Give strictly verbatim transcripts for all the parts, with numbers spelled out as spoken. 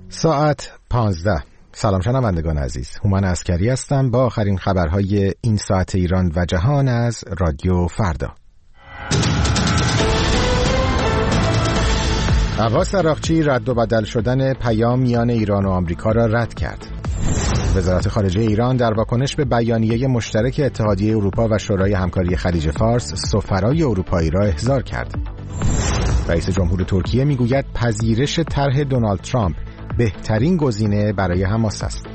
ساعت پانزده. سلام شنوندگان عزیز، هومن عسکری هستم با آخرین خبرهای این ساعت ایران و جهان از رادیو فردا. عباس عراقچی رد و بدل شدن پیام میان ایران و آمریکا را رد کرد. وزارت خارجه ایران در واکنش به بیانیه مشترک اتحادیه اروپا و شورای همکاری خلیج فارس سفرای اروپایی را احضار کرد. رئیس جمهور ترکیه میگوید پذیرش طرح دونالد ترامپ بهترین گزینه برای حماس است.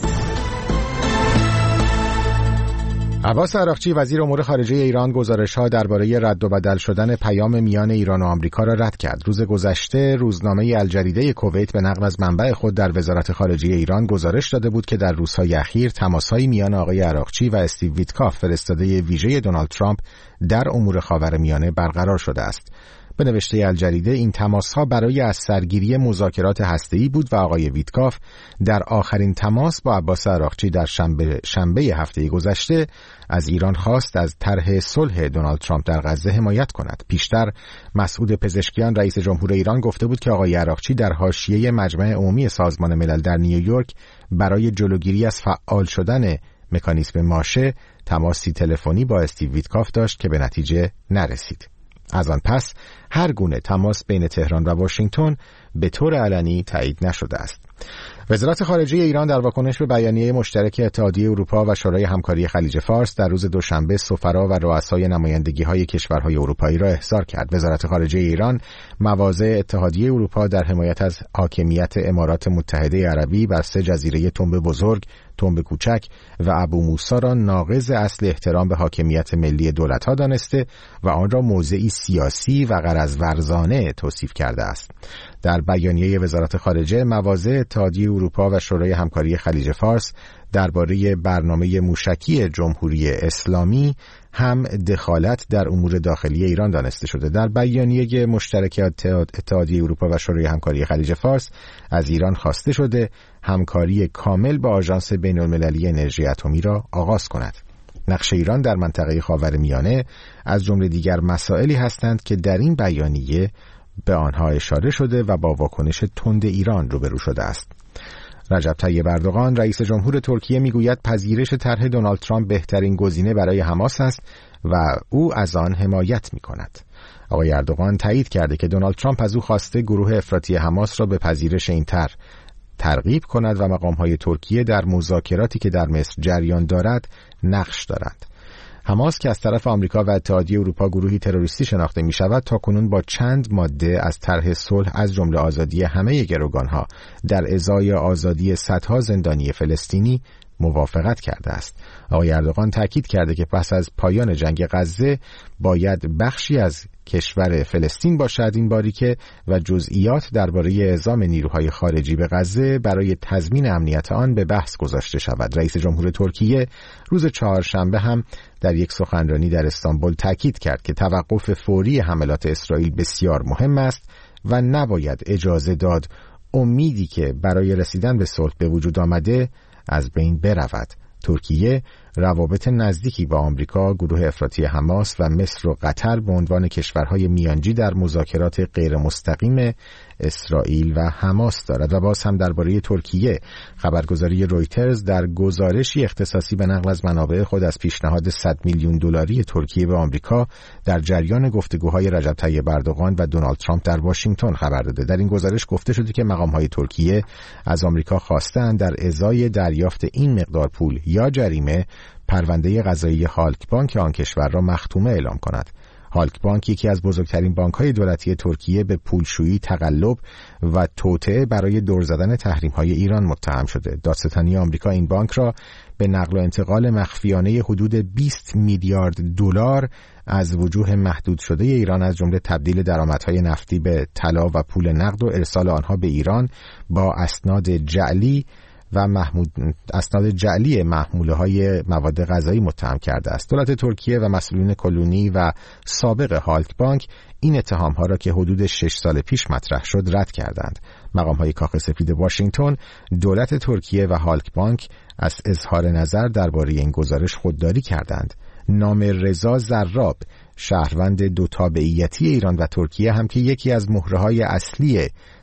عباس عراقچی وزیر امور خارجه ایران گزارش‌ها درباره رد و بدل شدن پیام میان ایران و آمریکا را رد کرد. روز گذشته روزنامه الجریده کویت به نقل از منبع خود در وزارت خارجه ایران گزارش داده بود که در روزهای اخیر تماس‌های میان آقای عراقچی و استیو ویتکاف فرستاده ویژه دونالد ترامپ در امور خاورمیانه برقرار شده است. به نوشته الجریده این تماس‌ها برای از سرگیری مذاکرات هسته‌ای بود و آقای ویتکاف در آخرین تماس با عباس عراقچی در شنبه شنبه هفته گذشته از ایران خواست از طرح صلح دونالد ترامپ در غزه حمایت کند. پیشتر مسعود پزشکیان رئیس جمهور ایران گفته بود که آقای عراقچی در حاشیه مجمع عمومی سازمان ملل در نیویورک برای جلوگیری از فعال شدن مکانیزم ماشه تماسی تلفنی با استیو ویتکاف داشت که به نتیجه نرسید. از آن پس هر گونه تماس بین تهران و واشنگتن به طور علنی تایید نشده است. وزارت خارجه ایران در واکنش به بیانیه مشترک اتحادیه اروپا و شورای همکاری خلیج فارس در روز دوشنبه سفرا و رؤسای نمایندگی‌های کشورهای اروپایی را احضار کرد. وزارت خارجه ایران مواضع اتحادیه اروپا در حمایت از حاکمیت امارات متحده عربی بر سه جزیره تنب بزرگ، تنب کوچک و ابو موسی را ناقض اصل احترام به حاکمیت ملی دولت‌ها دانسته و آن را موضعی سیاسی و غرض ورزانه توصیف کرده است. در بیانیه وزارت خارجه مواضع اتحادیه اروپا و شورای همکاری خلیج فارس درباره برنامه موشکی جمهوری اسلامی هم دخالت در امور داخلی ایران دانسته شده. در بیانیه مشترک اتحادیه اروپا و شورای همکاری خلیج فارس از ایران خواسته شده همکاری کامل با آژانس بین‌المللی انرژی اتمی را آغاز کند. نقش ایران در منطقه خاورمیانه از جمله دیگر مسائلی هستند که در این بیانیه به آنها اشاره شده و با واکنش تند ایران روبرو شده است. رجب طیب اردوغان رئیس جمهور ترکیه میگوید پذیرش طرح دونالد ترامپ بهترین گزینه برای حماس است و او از آن حمایت می‌کند. آقای اردوغان تایید کرده که دونالد ترامپ از او خواسته گروه افراطی حماس را به پذیرش این طرح ترغیب کند و مقام‌های ترکیه در مذاکراتی که در مصر جریان دارد نقش دارند. حماس که از طرف آمریکا و اتحادیه اروپا گروهی تروریستی شناخته می شود تاکنون با چند ماده از طرح صلح از جمله آزادی همه گروگانها در ازای آزادی صدها زندانی فلسطینی موافقت کرده است. آقای اردوغان تاکید کرده که پس از پایان جنگ غزه باید بخشی از کشور فلسطین باشد این باریکه و جزئیات درباره اعزام نیروهای خارجی به غزه برای تضمین امنیت آن به بحث گذاشته شود. رئیس جمهور ترکیه روز چهارشنبه هم در یک سخنرانی در استانبول تاکید کرد که توقف فوری حملات اسرائیل بسیار مهم است و نباید اجازه داد امیدی که برای رسیدن به صلح به وجود آمده از بین برود. ترکیه روابط نزدیکی با آمریکا، گروه افراطی حماس و مصر و قطر به عنوان کشورهای میانجی در مذاکرات غیر مستقیم اسرائیل و حماس دارد. و باز هم درباره ترکیه خبرگزاری رویترز در گزارشی اختصاصی به نقل از منابع خود از پیشنهاد صد میلیون دلاری ترکیه به آمریکا در جریان گفتگوهای رجب طیب اردوغان و دونالد ترامپ در واشنگتن خبر داده. در این گزارش گفته شده که مقام‌های ترکیه از آمریکا خواستند در ازای دریافت این مقدار پول یا جریمه پرونده قضایی هالک بانک آن کشور را مختومه اعلام کند. هالک بانک یکی از بزرگترین بانک‌های دولتی ترکیه به پولشویی، تقلب و توطئه برای دور زدن تحریم‌های ایران متهم شده. دادستانی آمریکا این بانک را به نقل و انتقال مخفیانه حدود بیست میلیارد دلار از وجوه محدود شده ایران از جمله تبدیل درآمدهای نفتی به طلا و پول نقد و ارسال آنها به ایران با اسناد جعلی و محمود اسناد جعلی محموله های مواد غذایی متهم کرده است. دولت ترکیه و مسئولین کلونی و سابق هالک بانک این اتهام ها را که حدود شش سال پیش مطرح شد رد کردند. مقام های کاخ سفید واشنگتن دولت ترکیه و هالک بانک از اظهار نظر درباره این گزارش خودداری کردند. نام رضا زراب شهروند دو تابعیتی ایران و ترکیه هم که یکی از مهره‌های اصلی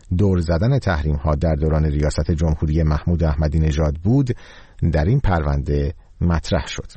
دور زدن تحریم ها در دوران ریاست جمهوری محمود احمدی نژاد بود در این پرونده مطرح شد.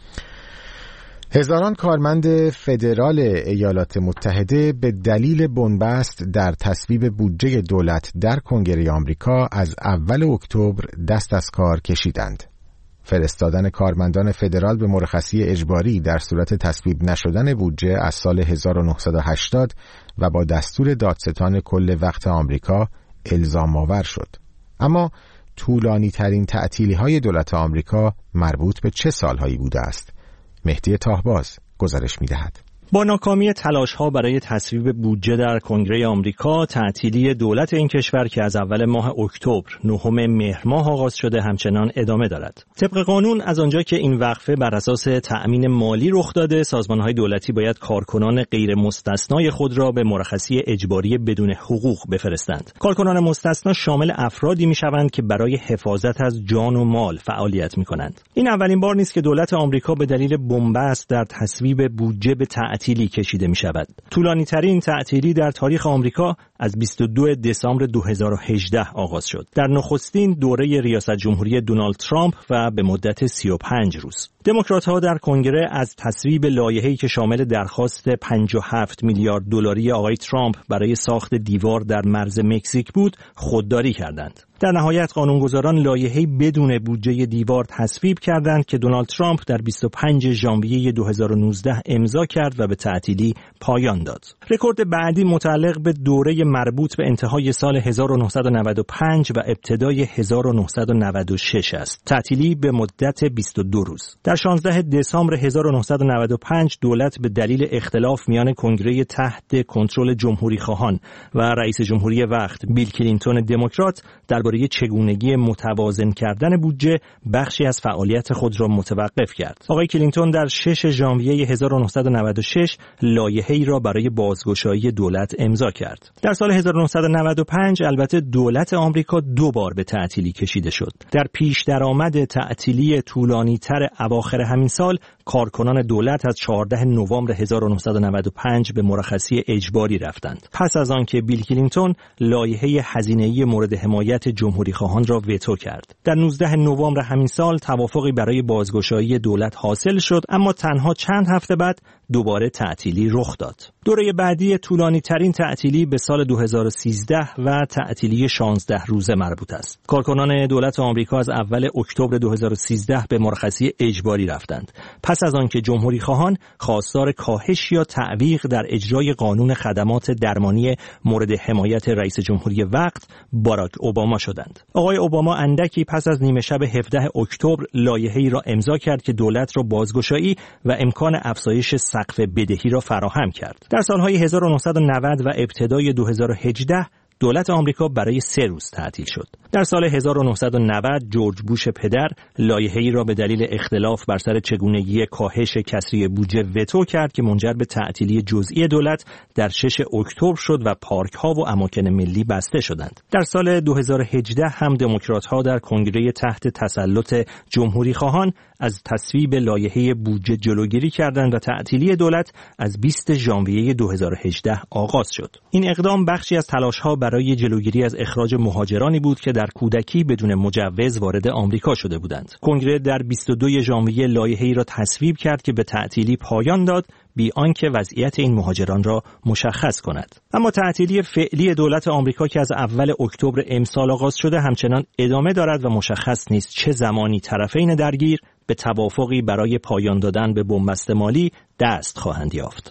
هزاران کارمند فدرال ایالات متحده به دلیل بنبست در تصویب بودجه دولت در کنگره آمریکا از اول اکتبر دست از کار کشیدند. فرستادن کارمندان فدرال به مرخصی اجباری در صورت تصویب نشدن بودجه از سال هزار و نهصد و هشتاد و با دستور دادستان کل وقت آمریکا الزام آور شد. اما طولانی ترین تعطیلی های دولت آمریکا مربوط به چه سالهایی بوده است؟ مهدی طاهباز گزارش می‌دهد. با ناکامی تلاش‌ها برای تصویب بودجه در کنگره آمریکا، تعطیلی دولت این کشور که از اول ماه اکتبر نهم مهر ماه آغاز شده همچنان ادامه دارد. طبق قانون از آنجا که این وقفه بر اساس تأمین مالی رخ داده، سازمان‌های دولتی باید کارکنان غیر مستثنای خود را به مرخصی اجباری بدون حقوق بفرستند. کارکنان مستثنا شامل افرادی می‌شوند که برای حفاظت از جان و مال فعالیت می‌کنند. این اولین بار نیست که دولت آمریکا به دلیل بنبست در تصویب بودجه به تعطیلی کشیده می شود. طولانی ترین تعطیلی در تاریخ آمریکا از بیست و دو دسامبر دو هزار و هجده آغاز شد. در نخستین دوره ریاست جمهوری دونالد ترامپ و به مدت سی و پنج روز. دموکرات‌ها در کنگره از تصویب لایحه‌ای که شامل درخواست پنجاه و هفت میلیارد دلاری آقای ترامپ برای ساخت دیوار در مرز مکزیک بود، خودداری کردند. در نهایت قانونگذاران لایحه‌ای بدون بودجه دیوار تصویب کردند که دونالد ترامپ در بیست و پنج ژانویه دو هزار و نوزده امضا کرد و به تعطیلی پایان داد. رکورد بعدی متعلق به دوره مربوط به انتهای سال هزار و نهصد و نود و پنج و ابتدای هزار و نهصد و نود و شش است. تعطیلی به مدت بیست و دو روز. در شانزده دسامبر هزار و نهصد و نود و پنج دولت به دلیل اختلاف میان کنگره تحت کنترل جمهوری خواهان و رئیس جمهوری وقت بیل کلینتون دموکرات درباره چگونگی متوازن کردن بودجه بخشی از فعالیت خود را متوقف کرد. آقای کلینتون در شش ژانویه هزار و نهصد و نود و شش لایحه‌ای را برای بازگشایی دولت امضا کرد. در سال هزار و نهصد و نود و پنج البته دولت آمریکا دو بار به تعطیلی کشیده شد. در پیش درآمد تعطیلی طولانی‌تر اواخر همین سال کارکنان دولت از چهاردهم نوامبر هزار و نهصد و نود و پنج به مرخصی اجباری رفتند. پس از آنکه بیل کلینتون لایحه هزینه‌ای مورد حمایت جمهوری خواهان را وتو کرد. در نوزدهم نوامبر همین سال توافقی برای بازگشایی دولت حاصل شد، اما تنها چند هفته بعد دوباره تعطیلی رخ داد. دوره بعدی طولانی ترین تعطیلی به سال دو هزار و سیزده و تعطیلی شانزده روزه مربوط است. کارکنان دولت آمریکا از اول اکتبر دو هزار و سیزده به مرخصی اجباری رفتند. پس از آنکه جمهوری خواهان خواستار کاهش یا تعویق در اجرای قانون خدمات درمانی مورد حمایت رئیس جمهوری وقت باراک اوباما شدند. آقای اوباما اندکی پس از نیمه شب هفدهم اکتبر لایحه‌ای را امضا کرد که دولت را بازگشایی و امکان افزایش سقف بدهی را فراهم کرد. در سالهای هزار و نهصد و نود و ابتدای دو هزار و هجده دولت آمریکا برای سه روز تعطیل شد. در سال هزار و نهصد و نود جورج بوش پدر لایحه‌ای را به دلیل اختلاف بر سر چگونگی کاهش کسری بودجه وتو کرد که منجر به تعطیلی جزئی دولت در شش اکتبر شد و پارک‌ها و اماکن ملی بسته شدند. در سال دو هزار و هجده هم دموکرات‌ها در کنگره تحت تسلط جمهوری خواهان از تصویب لایحه بودجه جلوگیری کردند و تعطیلی دولت از بیست ژانویه دو هزار و هجده آغاز شد. این اقدام بخشی از تلاش‌ها برای جلوگیری از اخراج مهاجرانی بود که در کودکی بدون مجوز وارد آمریکا شده بودند. کنگره در بیست و دو ژانویه لایحه‌ای را تصویب کرد که به تعطیلی پایان داد بی آنکه وضعیت این مهاجران را مشخص کند. اما تعطیلی فعلی دولت آمریکا که از اول اکتبر امسال آغاز شده همچنان ادامه دارد و مشخص نیست چه زمانی طرفین درگیر به توافقی برای پایان دادن به بنبست مالی دست خواهند یافت.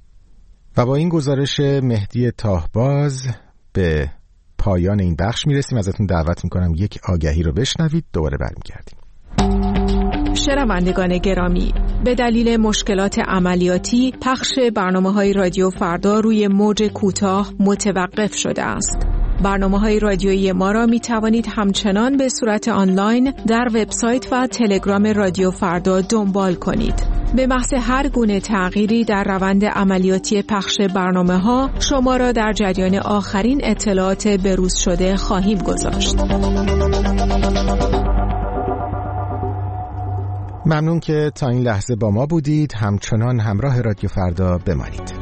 و با این گزارش مهدی طاهباز به پایان این بخش میرسیم. ازتون دعوت میکنم یک آگهی رو بشنوید، دوباره برمیگردیم. شنوندگان گرامی، به دلیل مشکلات عملیاتی پخش برنامه‌های رادیو فردا روی موج کوتاه متوقف شده است. برنامه‌های رادیویی ما را می توانید همچنان به صورت آنلاین در وبسایت و تلگرام رادیو فردا دنبال کنید. به محض هر گونه تغییری در روند عملیاتی پخش برنامه‌ها شما را در جریان آخرین اطلاعات بروز شده خواهیم گذاشت. ممنون که تا این لحظه با ما بودید. همچنان همراه رادیو فردا بمانید.